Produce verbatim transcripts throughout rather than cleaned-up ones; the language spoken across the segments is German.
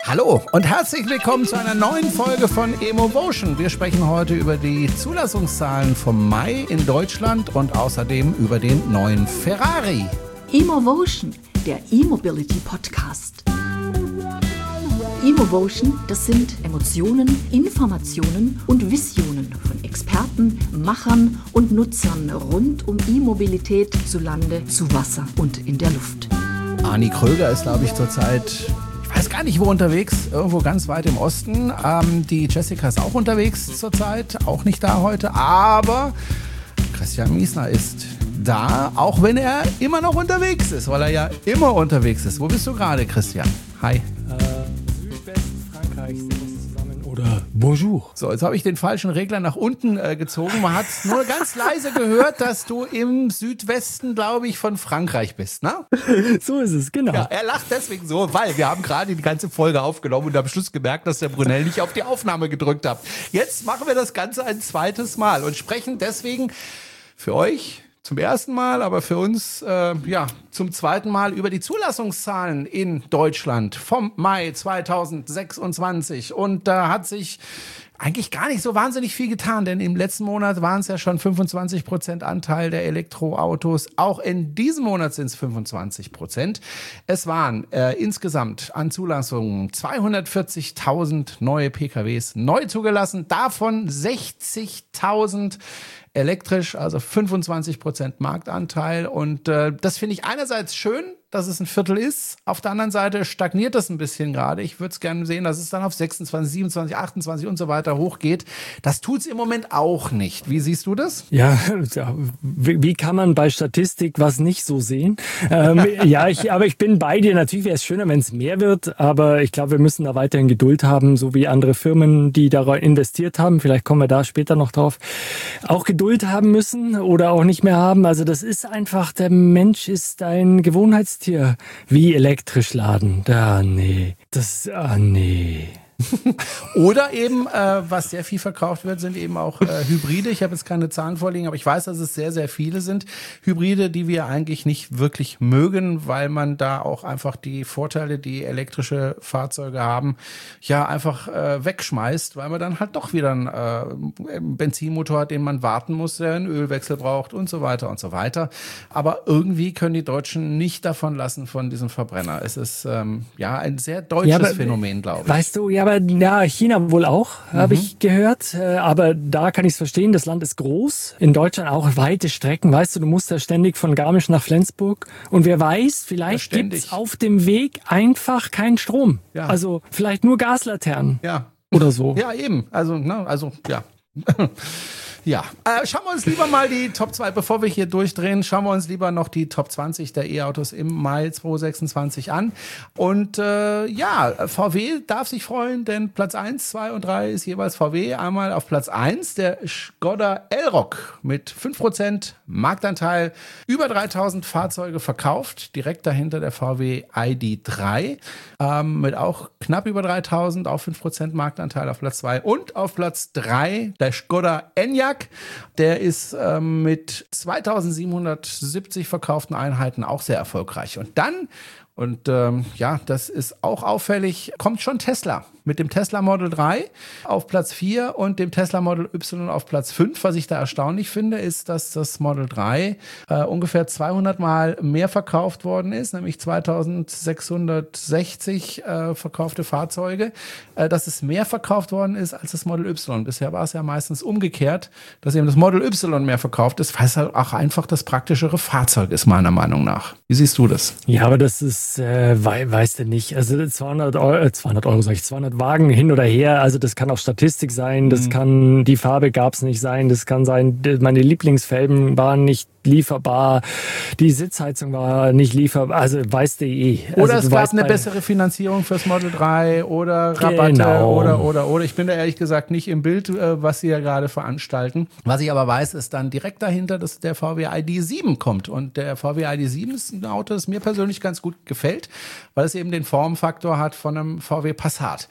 Hallo und herzlich willkommen zu einer neuen Folge von Emovotion. Wir sprechen heute über die Zulassungszahlen vom Mai in Deutschland und außerdem über den neuen Ferrari. Emovotion, der E-Mobility Podcast. Emovotion, das sind Emotionen, Informationen und Visionen von Experten, Machern und Nutzern rund um E-Mobilität zu Lande, zu Wasser und in der Luft. Arni Kröger ist, glaube ich, zurzeit, ich weiß gar nicht wo unterwegs, irgendwo ganz weit im Osten. Ähm, die Jessica ist auch unterwegs zurzeit, auch nicht da heute, aber Christian Miesner ist da, auch wenn er immer noch unterwegs ist, weil er ja immer unterwegs ist. Wo bist du gerade, Christian? Hi. Äh, Südwesten Frankreich, Servus zusammen oder Bonjour. So, jetzt habe ich den falschen Regler nach unten äh, gezogen. Man hat nur ganz leise gehört, dass du im Südwesten, glaube ich, von Frankreich bist, ne? So ist es, genau. Ja, er lacht deswegen so, weil wir haben gerade die ganze Folge aufgenommen und am Schluss gemerkt, dass der Brunel nicht auf die Aufnahme gedrückt hat. Jetzt machen wir das Ganze ein zweites Mal und sprechen deswegen für euch zum ersten Mal, aber für uns äh, ja zum zweiten Mal über die Zulassungszahlen in Deutschland vom Mai zweitausendsechsundzwanzig. Und da hat sich eigentlich gar nicht so wahnsinnig viel getan, denn im letzten Monat waren es ja schon fünfundzwanzig Prozent Anteil der Elektroautos. Auch in diesem Monat sind es fünfundzwanzig Prozent. Es waren äh, insgesamt an Zulassungen zweihundertvierzigtausend neue P K Ws neu zugelassen, davon sechzigtausend elektrisch, also fünfundzwanzig Prozent Marktanteil. Und äh, das finde ich einerseits schön, dass es ein Viertel ist. Auf der anderen Seite stagniert das ein bisschen gerade. Ich würde es gerne sehen, dass es dann auf sechsundzwanzig, siebenundzwanzig, achtundzwanzig und so weiter hochgeht. Das tut es im Moment auch nicht. Wie siehst du das? Ja, wie, wie kann man bei Statistik was nicht so sehen? Ähm, ja, ich, aber ich bin bei dir. Natürlich wäre es schöner, wenn es mehr wird, aber ich glaube, wir müssen da weiterhin Geduld haben, so wie andere Firmen, die da investiert haben. Vielleicht kommen wir da später noch drauf. Auch Geduld haben müssen oder auch nicht mehr haben. Also das ist einfach, der Mensch ist ein Gewohnheitstier. Wie elektrisch laden. Da, nee. Das, ah, nee. Oder eben, äh, was sehr viel verkauft wird, sind eben auch äh, Hybride. Ich habe jetzt keine Zahlen vorliegen, aber ich weiß, dass es sehr, sehr viele sind. Hybride, die wir eigentlich nicht wirklich mögen, weil man da auch einfach die Vorteile, die elektrische Fahrzeuge haben, ja einfach äh, wegschmeißt, weil man dann halt doch wieder einen äh, Benzinmotor hat, den man warten muss, der einen Ölwechsel braucht und so weiter und so weiter. Aber irgendwie können die Deutschen nicht davon lassen von diesem Verbrenner. Es ist ähm, ja ein sehr deutsches ja, aber, Phänomen, glaube ich. Weißt du, ja, aber ja, China wohl auch, mhm. habe ich gehört. Aber da kann ich es verstehen, das Land ist groß. In Deutschland auch weite Strecken. Weißt du, du musst ja ständig von Garmisch nach Flensburg. Und wer weiß, vielleicht ja, gibt es auf dem Weg einfach keinen Strom. Ja. Also vielleicht nur Gaslaternen. Ja. Oder so. Ja, eben. Also, ne, also, ja. Ja, äh, schauen wir uns lieber mal die Top zwei, bevor wir hier durchdrehen, schauen wir uns lieber noch die Top zwanzig der E-Autos im Mai zweitausendsechsundzwanzig an. Und äh, ja, V W darf sich freuen, denn Platz eins, zwei und drei ist jeweils V W. Einmal auf Platz eins der Škoda Elroq mit fünf Prozent Marktanteil, über dreitausend Fahrzeuge verkauft. Direkt dahinter der V W I D drei ähm, mit auch knapp über dreitausend, auch fünf Prozent Marktanteil auf Platz zwei. Und auf Platz drei der Škoda Enyaq. Der ist ähm, mit zweitausendsiebenhundertsiebzig verkauften Einheiten auch sehr erfolgreich. Und dann, und ähm, ja, das ist auch auffällig, kommt schon Tesla mit dem Tesla Model drei auf Platz vier und dem Tesla Model Y auf Platz fünf. Was ich da erstaunlich finde, ist, dass das Model drei äh, ungefähr zweihundert Mal mehr verkauft worden ist, nämlich zweitausendsechshundertsechzig äh, verkaufte Fahrzeuge, äh, dass es mehr verkauft worden ist als das Model Y. Bisher war es ja meistens umgekehrt, dass eben das Model Y mehr verkauft ist, weil es halt auch einfach das praktischere Fahrzeug ist, meiner Meinung nach. Wie siehst du das? Ja, aber das ist, äh, we- weißt du nicht, also zweihundert Euro, äh, zweihundert Euro sag ich, zweihundert Wagen hin oder her, also das kann auch Statistik sein, das mhm. kann, die Farbe gab es nicht sein, das kann sein, meine Lieblingsfelgen waren nicht lieferbar, die Sitzheizung war nicht lieferbar, also weißt du eh. Also oder es du gab eine bessere Finanzierung fürs Model drei oder Rabatte genau. oder, oder, oder. Ich bin da ehrlich gesagt nicht im Bild, was sie ja gerade veranstalten. Was ich aber weiß, ist dann direkt dahinter, dass der V W I D sieben kommt. Und der V W I D sieben ist ein Auto, das mir persönlich ganz gut gefällt, weil es eben den Formfaktor hat von einem V W Passat.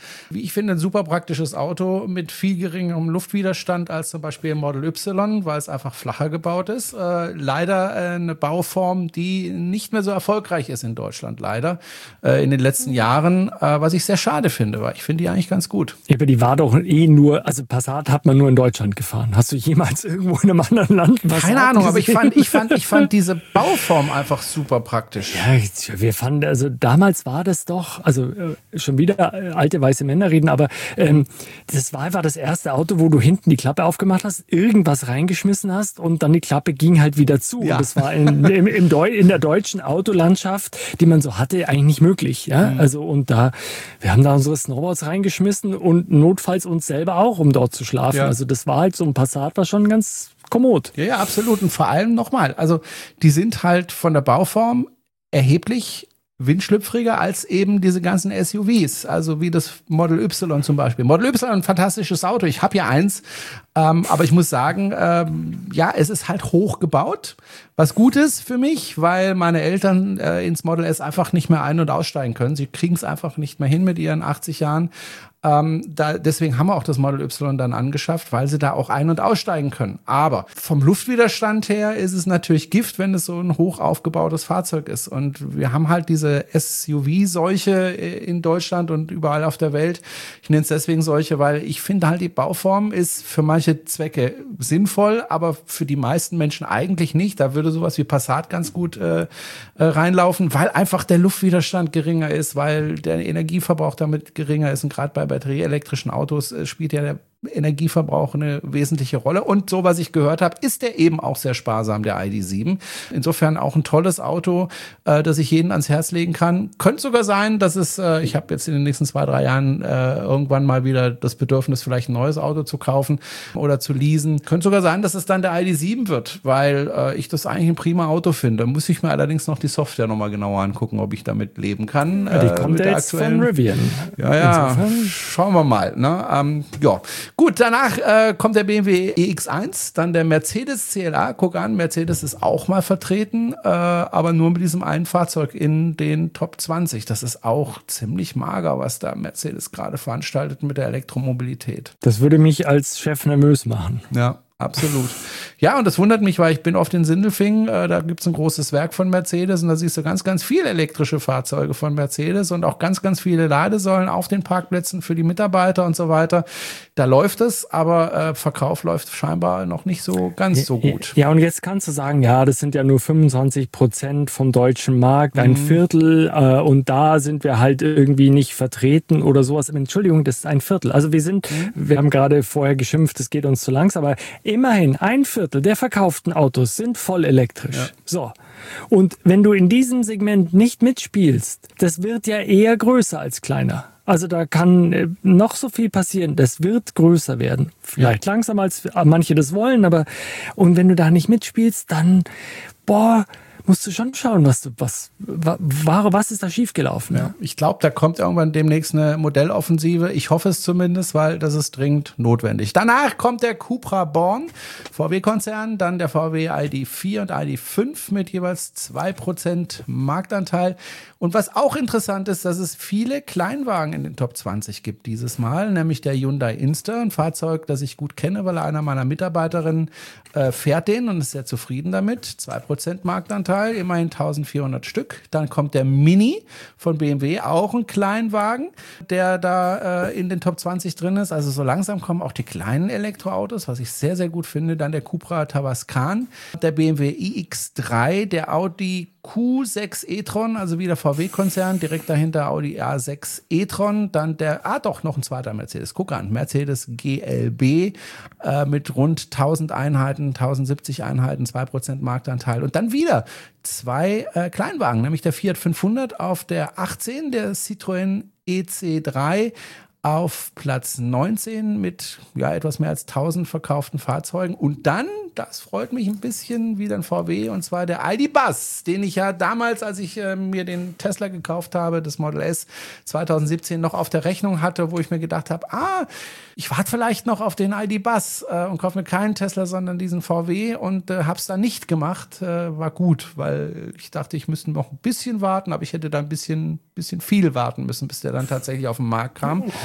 wie ich finde, ein super praktisches Auto mit viel geringerem Luftwiderstand als zum Beispiel Model Y, weil es einfach flacher gebaut ist. Äh, leider äh, eine Bauform, die nicht mehr so erfolgreich ist in Deutschland, leider, äh, in den letzten Jahren, äh, was ich sehr schade finde, weil ich finde die eigentlich ganz gut. Ja, aber die war doch eh nur, also Passat hat man nur in Deutschland gefahren. Hast du jemals irgendwo in einem anderen Land Passat Keine Ahnung, gesehen? aber ich fand, ich fand, ich fand diese Bauform einfach super praktisch. Ja, wir fanden, also damals war das doch, also äh, schon wieder äh, alte weiße Männer reden, aber ähm, das war einfach das erste Auto, wo du hinten die Klappe aufgemacht hast, irgendwas reingeschmissen hast und dann die Klappe ging halt wieder zu. Ja. Und das war in, im, im Deu- in der deutschen Autolandschaft, die man so hatte, eigentlich nicht möglich. Ja? Mhm. Also und da, wir haben da unsere Snowboards reingeschmissen und notfalls uns selber auch, um dort zu schlafen. Ja. Also das war halt so ein Passat, war schon ganz kommod. Ja, ja, absolut. Und vor allem nochmal, also die sind halt von der Bauform erheblich windschlüpfriger als eben diese ganzen S U Vs, also wie das Model Y zum Beispiel. Model Y, ein fantastisches Auto. Ich habe ja eins, ähm, aber ich muss sagen, ähm, ja, es ist halt hoch gebaut, was gut ist für mich, weil meine Eltern äh, ins Model S einfach nicht mehr ein- und aussteigen können. Sie kriegen es einfach nicht mehr hin mit ihren achtzig Jahren. Ähm, da, deswegen haben wir auch das Model Y dann angeschafft, weil sie da auch ein- und aussteigen können. Aber vom Luftwiderstand her ist es natürlich Gift, wenn es so ein hoch aufgebautes Fahrzeug ist. Und wir haben halt diese S U V-Seuche in Deutschland und überall auf der Welt. Ich nenne es deswegen Seuche, weil ich finde halt, die Bauform ist für manche Zwecke sinnvoll, aber für die meisten Menschen eigentlich nicht. Da würde sowas wie Passat ganz gut äh, reinlaufen, weil einfach der Luftwiderstand geringer ist, weil der Energieverbrauch damit geringer ist. Und gerade bei batterieelektrischen Autos äh, spielt ja der Energieverbrauch eine wesentliche Rolle. Und so, was ich gehört habe, ist der eben auch sehr sparsam, der I D sieben. Insofern auch ein tolles Auto, äh, das ich jedem ans Herz legen kann. Könnte sogar sein, dass es, äh, ich habe jetzt in den nächsten zwei, drei Jahren äh, irgendwann mal wieder das Bedürfnis, vielleicht ein neues Auto zu kaufen oder zu leasen. Könnte sogar sein, dass es dann der I D sieben wird, weil äh, ich das eigentlich ein prima Auto finde. Muss ich mir allerdings noch die Software nochmal genauer angucken, ob ich damit leben kann. Ja, die äh, kommt mit ja der jetzt aktuellen von Rivian. Ja, ja, Insofern. schauen wir mal. Ne? Ähm, ja. Gut, danach äh, kommt der B M W E X eins, dann der Mercedes C L A. Guck an, Mercedes ist auch mal vertreten, äh, aber nur mit diesem einen Fahrzeug in den Top zwanzig. Das ist auch ziemlich mager, was da Mercedes gerade veranstaltet mit der Elektromobilität. Das würde mich als Chef nervös machen. Ja. Absolut. Ja, und das wundert mich, weil ich bin oft in Sindelfingen, äh, da gibt's ein großes Werk von Mercedes und da siehst du ganz, ganz viele elektrische Fahrzeuge von Mercedes und auch ganz, ganz viele Ladesäulen auf den Parkplätzen für die Mitarbeiter und so weiter. Da läuft es, aber äh, Verkauf läuft scheinbar noch nicht so ganz so gut. Ja, und jetzt kannst du sagen, ja, das sind ja nur fünfundzwanzig Prozent vom deutschen Markt, ein mhm. Viertel äh, und da sind wir halt irgendwie nicht vertreten oder sowas. Entschuldigung, das ist ein Viertel. Also wir sind, mhm. wir haben gerade vorher geschimpft, es geht uns zu langsam, aber immerhin ein Viertel der verkauften Autos sind voll elektrisch. Ja. So. Und wenn du in diesem Segment nicht mitspielst, das wird ja eher größer als kleiner. Also da kann äh, noch so viel passieren. Das wird größer werden. Vielleicht ja. langsamer als manche das wollen, aber und wenn du da nicht mitspielst, dann boah, musst du schon schauen, was du, was, was, was ist da schiefgelaufen. Ja, ich glaube, da kommt irgendwann demnächst eine Modelloffensive. Ich hoffe es zumindest, weil das ist dringend notwendig. Danach kommt der Cupra Born, V W-Konzern, dann der V W I D vier und I D fünf mit jeweils zwei Prozent Marktanteil. Und was auch interessant ist, dass es viele Kleinwagen in den Top zwanzig gibt dieses Mal, nämlich der Hyundai Inster, ein Fahrzeug, das ich gut kenne, weil einer meiner Mitarbeiterinnen äh, fährt den und ist sehr zufrieden damit. zwei Prozent Marktanteil, immerhin eintausendvierhundert Stück. Dann kommt der Mini von B M W, auch ein Kleinwagen, der da äh, in den Top zwanzig drin ist. Also so langsam kommen auch die kleinen Elektroautos, was ich sehr, sehr gut finde. Dann der Cupra Tavascan, der B M W i X drei, der Audi Q sechs e-tron, also wieder V W-Konzern, direkt dahinter Audi A sechs e-tron, dann der, ah doch, noch ein zweiter Mercedes, guck an, Mercedes G L B äh, mit rund tausend Einheiten, tausendsiebzig Einheiten, zwei Prozent Marktanteil und dann wieder zwei äh, Kleinwagen, nämlich der Fiat fünfhundert auf der achtzehn, der Citroën E C drei auf Platz neunzehn mit ja, etwas mehr als tausend verkauften Fahrzeugen. Und dann, das freut mich ein bisschen, wieder ein V W, und zwar der I D Buzz, den ich ja damals, als ich äh, mir den Tesla gekauft habe, das Model S zweitausendsiebzehn, noch auf der Rechnung hatte, wo ich mir gedacht habe, ah, ich warte vielleicht noch auf den I D Buzz äh, und kaufe mir keinen Tesla, sondern diesen V W und äh, habe es dann nicht gemacht. Äh, war gut, weil ich dachte, ich müsste noch ein bisschen warten, aber ich hätte da ein bisschen, bisschen viel warten müssen, bis der dann tatsächlich auf den Markt kam.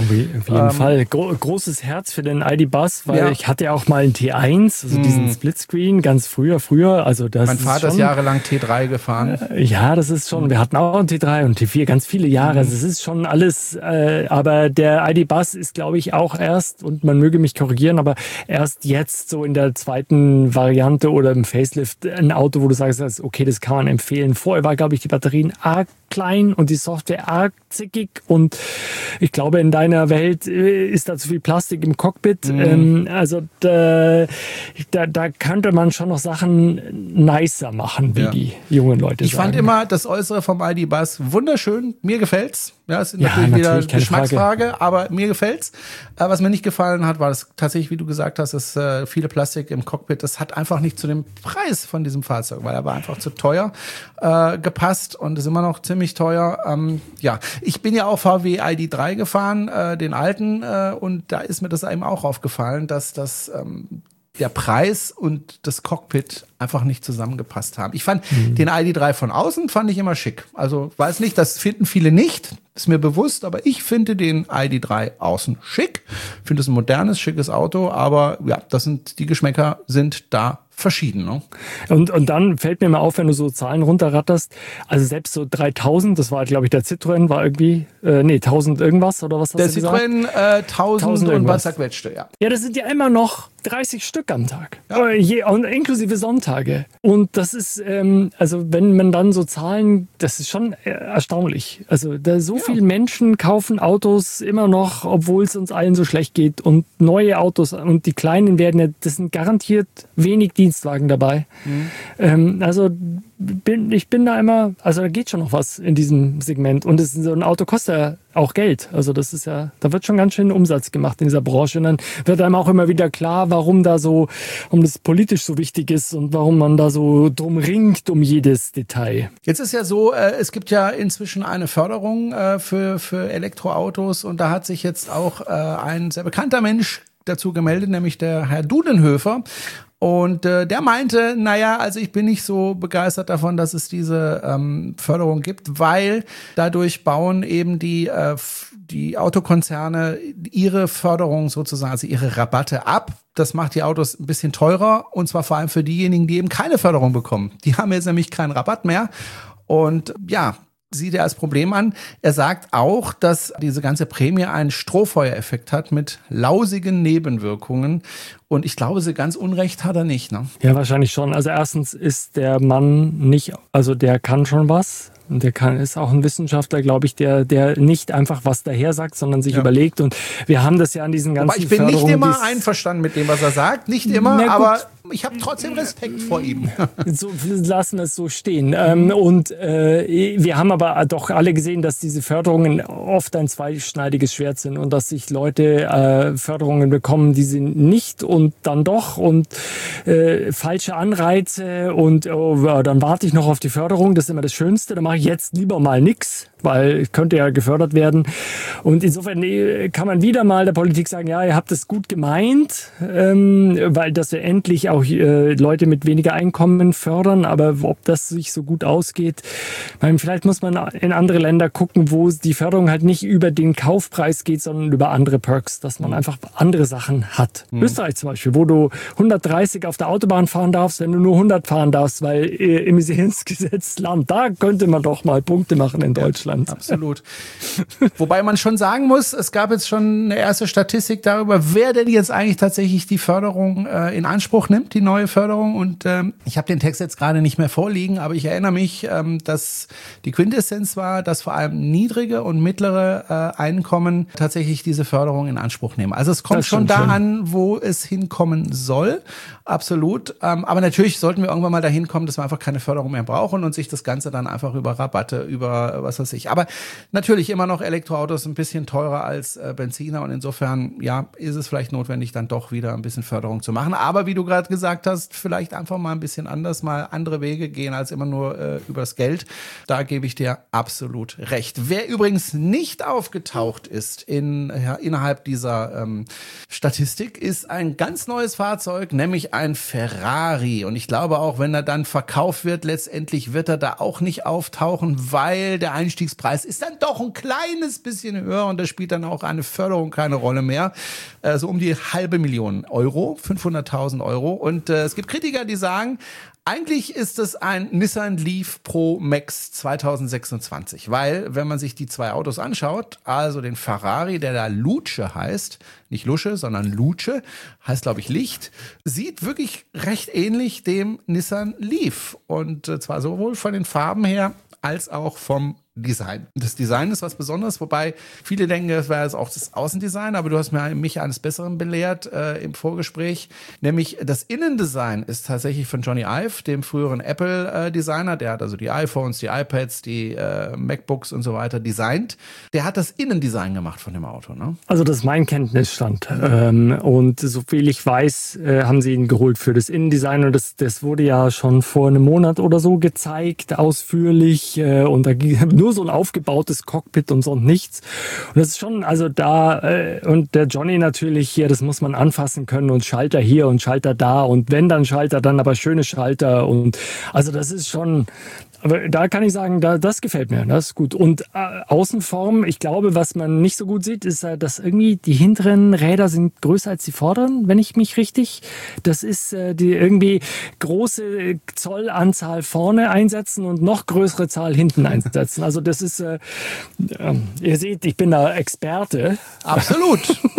Auf jeden ähm, Fall. Gro- großes Herz für den I D Buzz, weil ja. ich hatte ja auch mal einen T eins, also mm. diesen Splitscreen, ganz früher, früher. Also das mein Vater ist, ist jahrelang T drei gefahren. Äh, ja, das ist schon, wir hatten auch einen T drei und T vier, ganz viele Jahre. Mm. Also es ist schon alles, äh, aber der I D Buzz ist, glaube ich, auch erst, und man möge mich korrigieren, aber erst jetzt so in der zweiten Variante oder im Facelift ein Auto, wo du sagst, okay, das kann man empfehlen. Vorher war, glaube ich, die Batterien arg klein und die Software arg zickig und ich glaube, in deiner Welt ist da zu viel Plastik im Cockpit. Mhm. Ähm, also da, da, da könnte man schon noch Sachen nicer machen, wie ja. die jungen Leute ich sagen. Ich fand immer das Äußere vom I D Buzz wunderschön. Mir gefällt's. Ja, es ist ja, natürlich, natürlich wieder Geschmacksfrage, Frage. Aber mir gefällt's. Äh, was mir nicht gefallen hat, war das tatsächlich, wie du gesagt hast, ist äh, viele Plastik im Cockpit. Das hat einfach nicht zu dem Preis von diesem Fahrzeug, weil er war einfach zu teuer äh, gepasst und ist immer noch ziemlich teuer. Ähm, ja, ich bin ja auch V W I D drei gefahren, äh, den alten, äh, und da ist mir das eben auch aufgefallen, dass das ähm, der Preis und das Cockpit einfach nicht zusammengepasst haben. Ich fand mhm. den I D drei von außen fand ich immer schick. Also weiß nicht, das finden viele nicht, ist mir bewusst, aber ich finde den I D drei außen schick. Finde es ein modernes, schickes Auto, aber ja, das sind die Geschmäcker sind da verschieden. Ne? Und, und dann fällt mir mal auf, wenn du so Zahlen runterratterst, also selbst so dreitausend, das war, glaube ich, der Citroën, war irgendwie, äh, nee, tausend irgendwas, oder was hast der du gesagt? Der Citroën äh, tausend und was zerquetschte, ja. Ja, das sind ja immer noch dreißig Stück am Tag, ja. Je, und inklusive Sonntage. Und das ist, ähm, also wenn man dann so Zahlen, das ist schon erstaunlich. Also da so ja. viele Menschen kaufen Autos immer noch, obwohl es uns allen so schlecht geht, und neue Autos, und die kleinen werden ja, das sind garantiert wenig Dienstwagen dabei. Mhm. Ähm, also bin, ich bin da immer, also da geht schon noch was in diesem Segment, und es, so ein Auto kostet ja auch Geld. Also das ist ja, da wird schon ganz schön Umsatz gemacht in dieser Branche, und dann wird einem auch immer wieder klar, warum da so, warum das politisch so wichtig ist und warum man da so drum ringt um jedes Detail. Jetzt ist ja so, äh, es gibt ja inzwischen eine Förderung äh, für, für Elektroautos, und da hat sich jetzt auch äh, ein sehr bekannter Mensch dazu gemeldet, nämlich der Herr Dudenhöfer. Und äh, der meinte, naja, also ich bin nicht so begeistert davon, dass es diese ähm, Förderung gibt, weil dadurch bauen eben die, äh, die Autokonzerne ihre Förderung sozusagen, also ihre Rabatte ab. Das macht die Autos ein bisschen teurer, und zwar vor allem für diejenigen, die eben keine Förderung bekommen. Die haben jetzt nämlich keinen Rabatt mehr. Und ja, sieht er als Problem an. Er sagt auch, dass diese ganze Prämie einen Strohfeuereffekt hat mit lausigen Nebenwirkungen. Und ich glaube, so ganz Unrecht hat er nicht. Ne? Ja, wahrscheinlich schon. Also erstens ist der Mann nicht, also der kann schon was. Und der kann, ist auch ein Wissenschaftler, glaube ich, der, der nicht einfach was daher sagt, sondern sich ja. überlegt. Und wir haben das ja an diesen ganzen Wobei ich bin nicht immer einverstanden mit dem, was er sagt. Nicht immer, aber ich habe trotzdem Respekt vor ihm. So lassen wir es so stehen. Ähm, und äh, wir haben aber doch alle gesehen, dass diese Förderungen oft ein zweischneidiges Schwert sind und dass sich Leute äh, Förderungen bekommen, die sie nicht und dann doch, und äh, falsche Anreize, und oh, dann warte ich noch auf die Förderung. Das ist immer das Schönste. Dann mache ich jetzt lieber mal nix, weil es könnte ja gefördert werden. Und insofern kann man wieder mal der Politik sagen, ja, ihr habt es gut gemeint, ähm, weil dass wir endlich auch äh, Leute mit weniger Einkommen fördern, aber ob das sich so gut ausgeht, meine, vielleicht muss man in andere Länder gucken, wo die Förderung halt nicht über den Kaufpreis geht, sondern über andere Perks, dass man einfach andere Sachen hat. Mhm. Österreich zum Beispiel, wo du hundertdreißig auf der Autobahn fahren darfst, wenn du nur hundert fahren darfst, weil äh, Emissionsgesetz Land, da könnte man doch mal Punkte machen in Deutschland. Ja, absolut. Wobei man schon sagen muss, es gab jetzt schon eine erste Statistik darüber, wer denn jetzt eigentlich tatsächlich die Förderung äh, in Anspruch nimmt, die neue Förderung. Und ähm, ich habe den Text jetzt gerade nicht mehr vorliegen, aber ich erinnere mich, ähm, dass die Quintessenz war, dass vor allem niedrige und mittlere äh, Einkommen tatsächlich diese Förderung in Anspruch nehmen. Also es kommt schon da schon. an, wo es hinkommen soll. Absolut. Ähm, aber natürlich sollten wir irgendwann mal dahin kommen, dass wir einfach keine Förderung mehr brauchen und sich das Ganze dann einfach über Rabatte, über was weiß ich. Aber natürlich immer noch Elektroautos ein bisschen teurer als äh, Benziner, und insofern, ja, ist es vielleicht notwendig, dann doch wieder ein bisschen Förderung zu machen. Aber wie du gerade gesagt hast, vielleicht einfach mal ein bisschen anders, mal andere Wege gehen als immer nur äh, übers Geld. Da gebe ich dir absolut recht. Wer übrigens nicht aufgetaucht ist in, ja, innerhalb dieser ähm, Statistik, ist ein ganz neues Fahrzeug, nämlich ein Ferrari. Und ich glaube auch, wenn er dann verkauft wird, letztendlich wird er da auch nicht auftauchen, weil der Einstiegspreis Einstiegspreis ist dann doch ein kleines bisschen höher und da spielt dann auch eine Förderung keine Rolle mehr. Äh, so um die halbe Million Euro, fünfhunderttausend Euro. Und äh, es gibt Kritiker, die sagen, eigentlich ist es ein Nissan Leaf Pro Max zwanzig sechsundzwanzig, weil, wenn man sich die zwei Autos anschaut, also den Ferrari, der da Luce heißt, nicht Lusche, sondern Luce, heißt, glaube ich, Licht, sieht wirklich recht ähnlich dem Nissan Leaf. Und äh, zwar sowohl von den Farben her als auch vom Design. Das Design ist was Besonderes, wobei viele denken, das wäre jetzt auch das Außendesign, aber du hast mir, mich eines Besseren belehrt äh, im Vorgespräch, nämlich das Innendesign ist tatsächlich von Johnny Ive, dem früheren Apple-Designer, der hat also die iPhones, die iPads, die äh, MacBooks und so weiter designt. Der hat das Innendesign gemacht von dem Auto, ne? Also das ist mein Kenntnisstand. Ähm, und soviel ich weiß, äh, haben sie ihn geholt für das Innendesign und das, das wurde ja schon vor einem Monat oder so gezeigt, ausführlich äh, und da ging nur so ein aufgebautes Cockpit und sonst nichts. Und das ist schon, also da, äh, und der Johnny natürlich hier, das muss man anfassen können und Schalter hier und Schalter da und wenn dann Schalter, dann aber schöne Schalter und also das ist schon, aber da kann ich sagen, da, das gefällt mir, das ist gut. Und äh, Außenform, ich glaube, was man nicht so gut sieht, ist, äh, dass irgendwie die hinteren Räder sind größer als die vorderen, wenn ich mich richtig, das ist äh, die irgendwie große Zollanzahl vorne einsetzen und noch größere Zahl hinten einsetzen. Also das ist, äh, äh, ihr seht, ich bin da Experte. Absolut.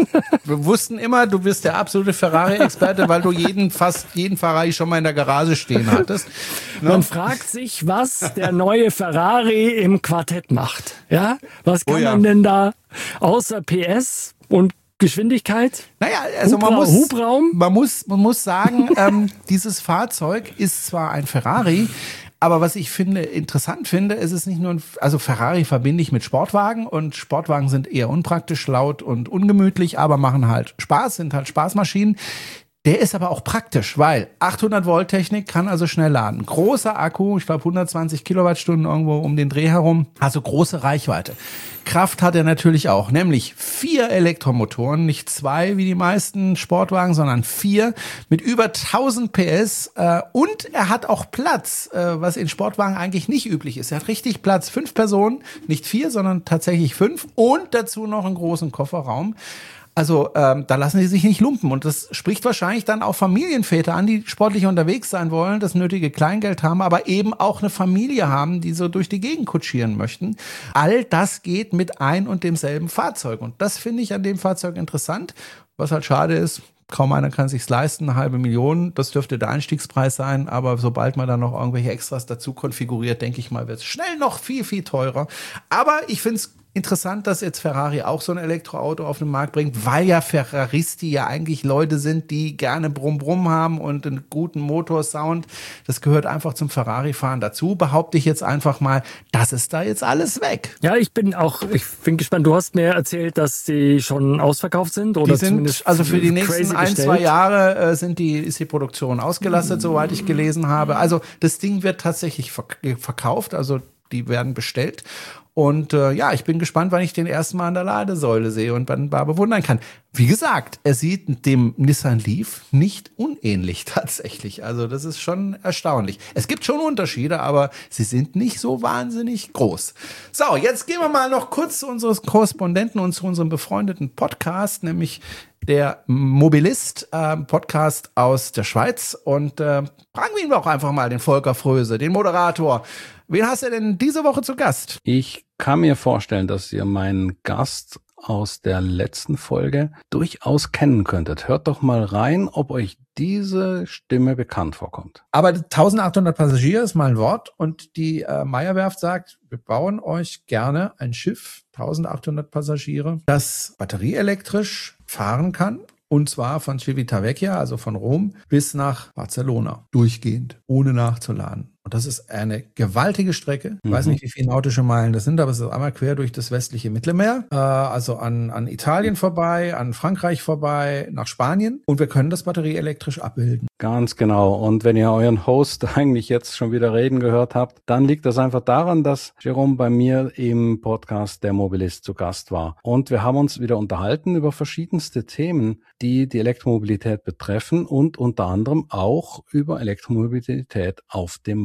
Wir wussten immer, du bist der absolute Ferrari-Experte, weil du jeden, fast jeden Ferrari schon mal in der Garage stehen hattest. Ne? Man fragt sich, was der neue Ferrari im Quartett macht. Ja? Was kann oh ja. man denn da außer P S und Geschwindigkeit? Naja, also Hubra- man muss, Hubraum? Man muss, man muss sagen, ähm, dieses Fahrzeug ist zwar ein Ferrari, aber was ich finde, interessant finde, ist es nicht nur ein, also Ferrari verbinde ich mit Sportwagen und Sportwagen sind eher unpraktisch, laut und ungemütlich, aber machen halt Spaß, sind halt Spaßmaschinen. Der ist aber auch praktisch, weil achthundert Volt Technik kann also schnell laden. Großer Akku, ich glaube hundertzwanzig Kilowattstunden irgendwo um den Dreh herum, also große Reichweite. Kraft hat er natürlich auch, nämlich vier Elektromotoren, nicht zwei wie die meisten Sportwagen, sondern vier mit über tausend P S äh, und er hat auch Platz, äh, was in Sportwagen eigentlich nicht üblich ist. Er hat richtig Platz, fünf Personen, nicht vier, sondern tatsächlich fünf und dazu noch einen großen Kofferraum. Also ähm, da lassen sie sich nicht lumpen und das spricht wahrscheinlich dann auch Familienväter an, die sportlich unterwegs sein wollen, das nötige Kleingeld haben, aber eben auch eine Familie haben, die so durch die Gegend kutschieren möchten. All das geht mit ein und demselben Fahrzeug und das finde ich an dem Fahrzeug interessant. Was halt schade ist, kaum einer kann sich's leisten, eine halbe Million, das dürfte der Einstiegspreis sein, aber sobald man dann noch irgendwelche Extras dazu konfiguriert, denke ich mal, wird es schnell noch viel, viel teurer. Aber ich finde es interessant, dass jetzt Ferrari auch so ein Elektroauto auf den Markt bringt, weil ja Ferraristi ja eigentlich Leute sind, die gerne Brumm-Brumm haben und einen guten Motorsound. Das gehört einfach zum Ferrari-Fahren dazu. Behaupte ich jetzt einfach mal, das ist da jetzt alles weg. Ja, ich bin auch, ich bin gespannt. Du hast mir erzählt, dass die schon ausverkauft sind oder die sind, also für die nächsten ein, zwei Jahre äh, sind die, ist die Produktion ausgelastet, soweit ich gelesen habe. Also das Ding wird tatsächlich verk- verkauft, also die werden bestellt. Und äh, ja, ich bin gespannt, wann ich den ersten Mal an der Ladesäule sehe und dann mal bewundern kann. Wie gesagt, er sieht dem Nissan Leaf nicht unähnlich tatsächlich. Also das ist schon erstaunlich. Es gibt schon Unterschiede, aber sie sind nicht so wahnsinnig groß. So, jetzt gehen wir mal noch kurz zu unseren Korrespondenten und zu unserem befreundeten Podcast, nämlich der Mobilist, äh, Podcast aus der Schweiz. Und äh, fragen wir ihn doch einfach mal, den Volker Fröse, den Moderator. Wen hast du denn diese Woche zu Gast? Ich kann mir vorstellen, dass ihr meinen Gast aus der letzten Folge durchaus kennen könntet. Hört doch mal rein, ob euch diese Stimme bekannt vorkommt. Aber eintausendachthundert Passagiere ist mal ein Wort und die äh, Meyer-Werft sagt, wir bauen euch gerne ein Schiff, eintausendachthundert Passagiere, das batterieelektrisch fahren kann. Und zwar von Civitavecchia, also von Rom, bis nach Barcelona. Durchgehend, ohne nachzuladen. Und das ist eine gewaltige Strecke. Ich mhm. weiß nicht, wie viele nautische Meilen das sind, aber es ist einmal quer durch das westliche Mittelmeer. Äh, also an, an Italien vorbei, an Frankreich vorbei, nach Spanien. Und wir können das batterieelektrisch abbilden. Ganz genau. Und wenn ihr euren Host eigentlich jetzt schon wieder reden gehört habt, dann liegt das einfach daran, dass Jerome bei mir im Podcast Der Mobilist zu Gast war. Und wir haben uns wieder unterhalten über verschiedenste Themen, die die Elektromobilität betreffen und unter anderem auch über Elektromobilität auf dem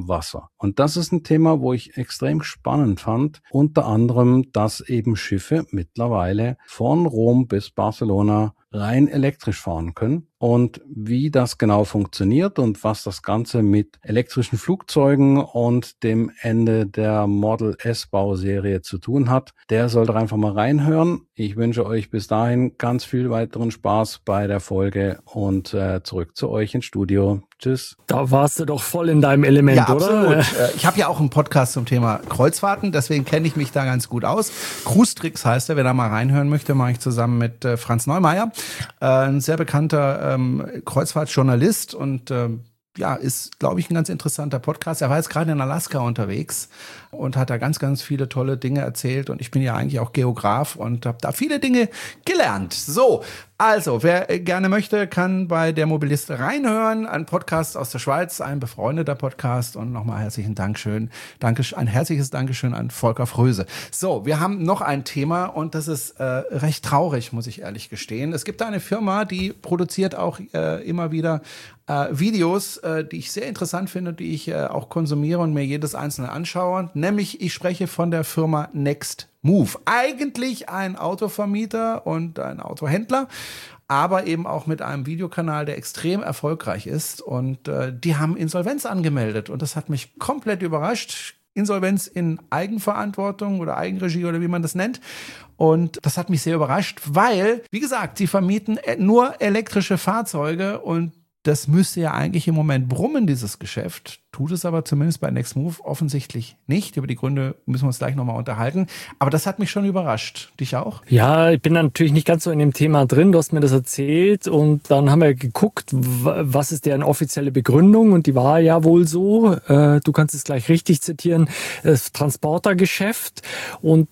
Wasser. Und das ist ein Thema, wo ich extrem spannend fand. Unter anderem, dass eben Schiffe mittlerweile von Rom bis Barcelona rein elektrisch fahren können. Und wie das genau funktioniert und was das Ganze mit elektrischen Flugzeugen und dem Ende der Model S-Bauserie zu tun hat, der soll doch einfach mal reinhören. Ich wünsche euch bis dahin ganz viel weiteren Spaß bei der Folge und äh, zurück zu euch ins Studio. Tschüss. Da warst du doch voll in deinem Element, ja, oder? Absolut. Ich habe ja auch einen Podcast zum Thema Kreuzfahrten, deswegen kenne ich mich da ganz gut aus. Cruise Tricks heißt er, wer da mal reinhören möchte, mache ich zusammen mit äh, Franz Neumeier, äh, ein sehr bekannter ähm, Kreuzfahrtjournalist und äh, ja, ist, glaube ich, ein ganz interessanter Podcast. Er war jetzt gerade in Alaska unterwegs und hat da ganz, ganz viele tolle Dinge erzählt. Und ich bin ja eigentlich auch Geograf und habe da viele Dinge gelernt. So, also, wer gerne möchte, kann bei der Mobilist reinhören. Ein Podcast aus der Schweiz, ein befreundeter Podcast. Und nochmal herzlichen Dankeschön. Danke, ein herzliches Dankeschön an Volker Fröse. So, wir haben noch ein Thema und das ist äh, recht traurig, muss ich ehrlich gestehen. Es gibt eine Firma, die produziert auch äh, immer wieder äh, Videos, äh, die ich sehr interessant finde, die ich äh, auch konsumiere und mir jedes einzelne anschaue. Nämlich, ich spreche von der Firma Next Move. Eigentlich ein Autovermieter und ein Autohändler, aber eben auch mit einem Videokanal, der extrem erfolgreich ist. Und äh, die haben Insolvenz angemeldet. Und das hat mich komplett überrascht. Insolvenz in Eigenverantwortung oder Eigenregie oder wie man das nennt. Und das hat mich sehr überrascht, weil, wie gesagt, sie vermieten nur elektrische Fahrzeuge und das müsste ja eigentlich im Moment brummen, dieses Geschäft. Tut es aber zumindest bei Next Move offensichtlich nicht. Über die Gründe müssen wir uns gleich nochmal unterhalten. Aber das hat mich schon überrascht. Dich auch? Ja, ich bin natürlich nicht ganz so in dem Thema drin. Du hast mir das erzählt und dann haben wir geguckt, was ist deren offizielle Begründung und die war ja wohl so, äh, du kannst es gleich richtig zitieren, das Transportergeschäft. Und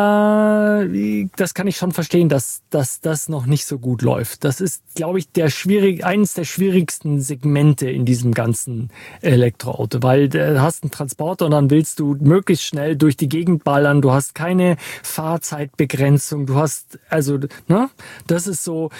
da, das kann ich schon verstehen, dass, dass das noch nicht so gut läuft. Das ist, glaube ich, der schwierig, eines der schwierigsten Segmente in diesem ganzen Elektro Auto, weil du hast einen Transporter und dann willst du möglichst schnell durch die Gegend ballern, du hast keine Fahrzeitbegrenzung, du hast, also, ne, das ist so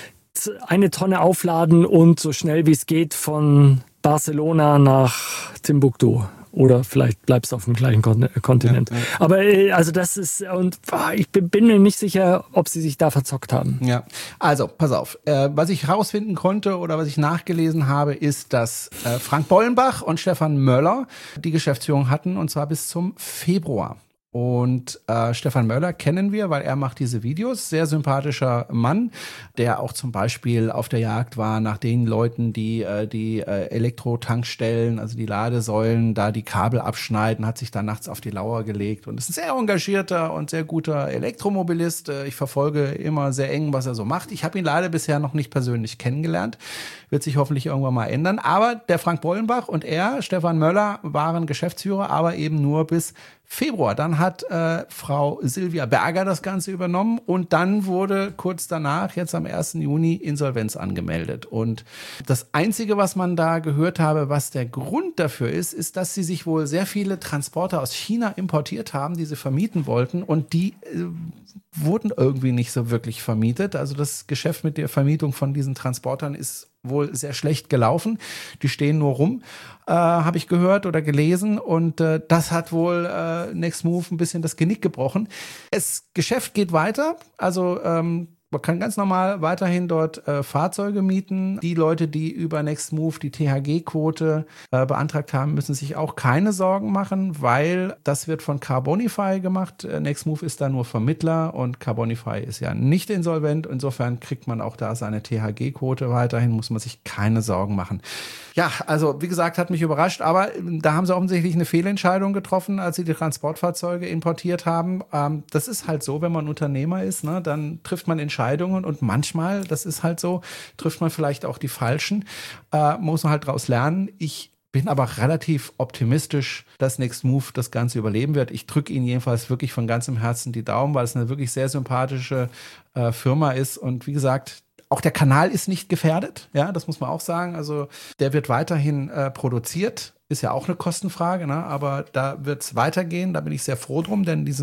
eine Tonne aufladen und so schnell wie es geht von Barcelona nach Timbuktu. Oder vielleicht bleibst du auf dem gleichen Kontinent. Ja, ja. Aber also das ist, und ich bin mir nicht sicher, ob sie sich da verzockt haben. Ja, also pass auf. Äh, was ich herausfinden konnte oder was ich nachgelesen habe, ist, dass äh, Frank Bollenbach und Stefan Möller die Geschäftsführung hatten und zwar bis zum Februar. Und äh, Stefan Möller kennen wir, weil er macht diese Videos. Sehr sympathischer Mann, der auch zum Beispiel auf der Jagd war nach den Leuten, die äh, die äh, Elektrotankstellen, also die Ladesäulen, da die Kabel abschneiden, hat sich da nachts auf die Lauer gelegt und ist ein sehr engagierter und sehr guter Elektromobilist. Äh, ich verfolge immer sehr eng, was er so macht. Ich habe ihn leider bisher noch nicht persönlich kennengelernt. Wird sich hoffentlich irgendwann mal ändern. Aber der Frank Bollenbach und er, Stefan Möller, waren Geschäftsführer, aber eben nur bis Februar. Dann hat äh, Frau Silvia Berger das Ganze übernommen und dann wurde kurz danach, jetzt am ersten Juni, Insolvenz angemeldet. Und das Einzige, was man da gehört habe, was der Grund dafür ist, ist, dass sie sich wohl sehr viele Transporter aus China importiert haben, die sie vermieten wollten und die äh, wurden irgendwie nicht so wirklich vermietet. Also das Geschäft mit der Vermietung von diesen Transportern ist wohl sehr schlecht gelaufen. Die stehen nur rum, äh, habe ich gehört oder gelesen. Und äh, das hat wohl äh, Next Move ein bisschen das Genick gebrochen. Das Geschäft geht weiter. Also ähm, man kann ganz normal weiterhin dort äh, Fahrzeuge mieten. Die Leute, die über Next Move die T H G-Quote äh, beantragt haben, müssen sich auch keine Sorgen machen, weil das wird von Carbonify gemacht. Äh, Next Move ist da nur Vermittler und Carbonify ist ja nicht insolvent. Insofern kriegt man auch da seine T H G-Quote weiterhin, muss man sich keine Sorgen machen. Ja, also wie gesagt, hat mich überrascht, aber da haben sie offensichtlich eine Fehlentscheidung getroffen, als sie die Transportfahrzeuge importiert haben. Ähm, das ist halt so, wenn man Unternehmer ist, ne, dann trifft man Entscheidungen und manchmal, das ist halt so, trifft man vielleicht auch die falschen, äh, muss man halt daraus lernen. Ich bin aber relativ optimistisch, dass Next Move das Ganze überleben wird. Ich drücke Ihnen jedenfalls wirklich von ganzem Herzen die Daumen, weil es eine wirklich sehr sympathische äh, Firma ist und wie gesagt, auch der Kanal ist nicht gefährdet, ja, das muss man auch sagen. Also der wird weiterhin äh, produziert, ist ja auch eine Kostenfrage, ne? Aber da wird es weitergehen, da bin ich sehr froh drum, denn diesen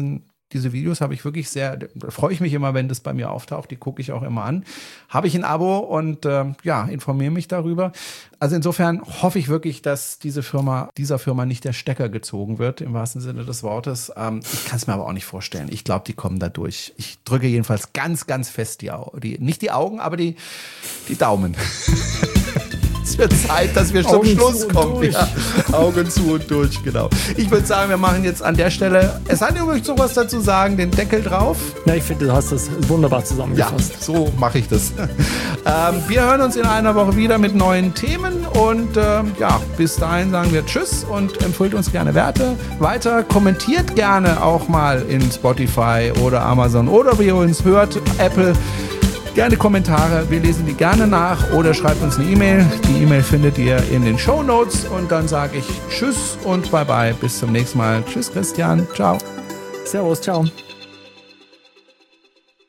diese Videos habe ich wirklich sehr, da freue ich mich immer, wenn das bei mir auftaucht, die gucke ich auch immer an. Habe ich ein Abo und äh, ja, informiere mich darüber. Also insofern hoffe ich wirklich, dass diese Firma, dieser Firma nicht der Stecker gezogen wird, im wahrsten Sinne des Wortes. Ähm, ich kann es mir aber auch nicht vorstellen. Ich glaube, die kommen da durch. Ich drücke jedenfalls ganz, ganz fest die Augen, die, nicht die Augen, aber die, die Daumen. Es wird Zeit, dass wir zum Augen Schluss kommen. durch. Ja, Augen zu und durch, genau. Ich würde sagen, wir machen jetzt an der Stelle, es sei denn, du möchtest sowas dazu sagen, den Deckel drauf. Ja, ich finde, du hast das wunderbar zusammengefasst. Ja, so mache ich das. ähm, wir hören uns in einer Woche wieder mit neuen Themen und ähm, ja, bis dahin sagen wir Tschüss und empfehlt uns gerne Werte weiter. Kommentiert gerne auch mal in Spotify oder Amazon oder wie ihr uns hört, Apple. Gerne Kommentare, wir lesen die gerne nach oder schreibt uns eine E-Mail. Die E-Mail findet ihr in den Shownotes und dann sage ich Tschüss und Bye-bye. Bis zum nächsten Mal. Tschüss Christian, ciao. Servus, ciao.